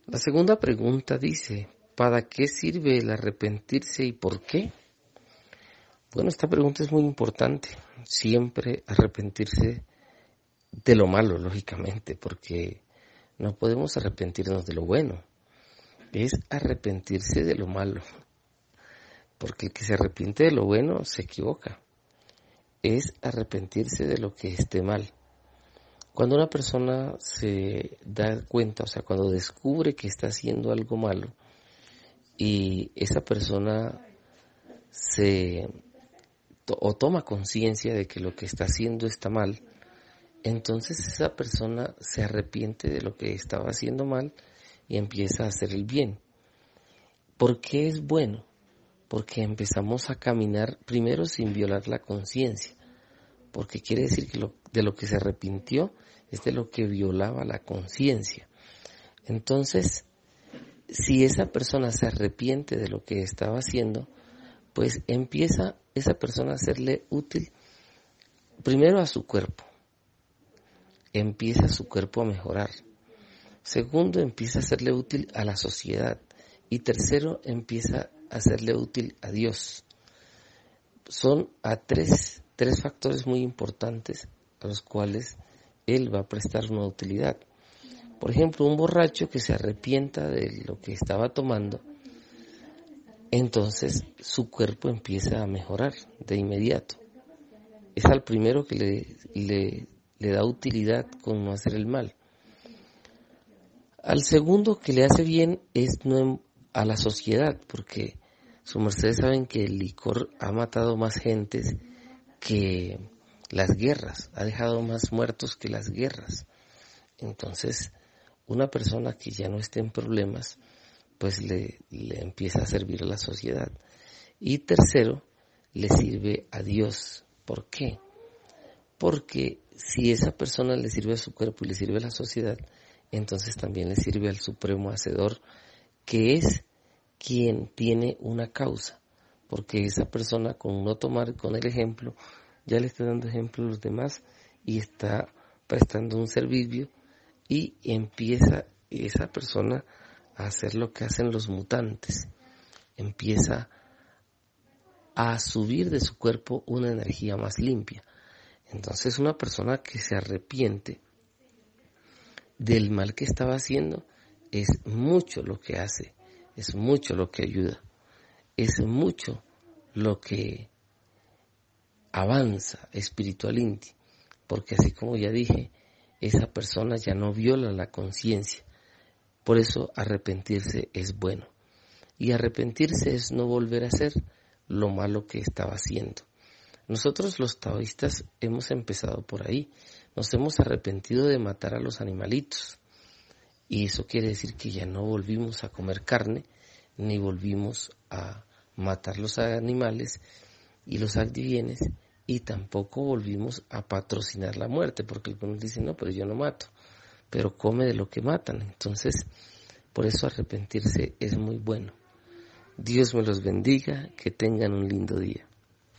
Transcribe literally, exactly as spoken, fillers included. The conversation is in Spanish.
La segunda pregunta dice, ¿para qué sirve el arrepentirse y por qué? Bueno, esta pregunta es muy importante. Siempre arrepentirse de lo malo, lógicamente, porque no podemos arrepentirnos de lo bueno. Es arrepentirse de lo malo. Porque el que se arrepiente de lo bueno se equivoca. Es arrepentirse de lo que esté mal. Cuando una persona se da cuenta, o sea, cuando descubre que está haciendo algo malo y esa persona se to- o toma conciencia de que lo que está haciendo está mal, entonces esa persona se arrepiente de lo que estaba haciendo mal y empieza a hacer el bien. ¿Por qué es bueno? Porque empezamos a caminar primero sin violar la conciencia, porque quiere decir que lo, de lo que se arrepintió es de lo que violaba la conciencia. Entonces, si esa persona se arrepiente de lo que estaba haciendo, pues empieza esa persona a serle útil primero a su cuerpo, empieza su cuerpo a mejorar. Segundo, empieza a serle útil a la sociedad. Y tercero, empieza a serle útil a Dios. Son a tres, tres factores muy importantes a los cuales él va a prestar una utilidad. Por ejemplo, un borracho que se arrepienta de lo que estaba tomando, entonces su cuerpo empieza a mejorar de inmediato. Es al primero que le, le, le da utilidad con no hacer el mal. Al segundo que le hace bien es no a la sociedad, porque su mercedes saben que el licor ha matado más gentes que las guerras, ha dejado más muertos que las guerras. Entonces, una persona que ya no esté en problemas, pues le, le empieza a servir a la sociedad. Y tercero, le sirve a Dios. ¿Por qué? Porque si esa persona le sirve a su cuerpo y le sirve a la sociedad, entonces también le sirve al Supremo Hacedor, que es quien tiene una causa. Porque esa persona, con no tomar con el ejemplo, ya le está dando ejemplo a los demás y está prestando un servicio y empieza esa persona a hacer lo que hacen los mutantes. Empieza a subir de su cuerpo una energía más limpia. Entonces una persona que se arrepiente del mal que estaba haciendo es mucho lo que hace, es mucho lo que ayuda, es mucho lo que avanza espiritualmente, porque así como ya dije, esa persona ya no viola la conciencia. Por eso arrepentirse es bueno. Y arrepentirse es no volver a hacer lo malo que estaba haciendo. Nosotros los taoístas hemos empezado por ahí. Nos hemos arrepentido de matar a los animalitos. Y eso quiere decir que ya no volvimos a comer carne, ni volvimos a matar los animales y los adivienes, y tampoco volvimos a patrocinar la muerte, porque algunos dicen, no, pero yo no mato, pero come de lo que matan. Entonces, por eso arrepentirse es muy bueno. Dios me los bendiga, que tengan un lindo día.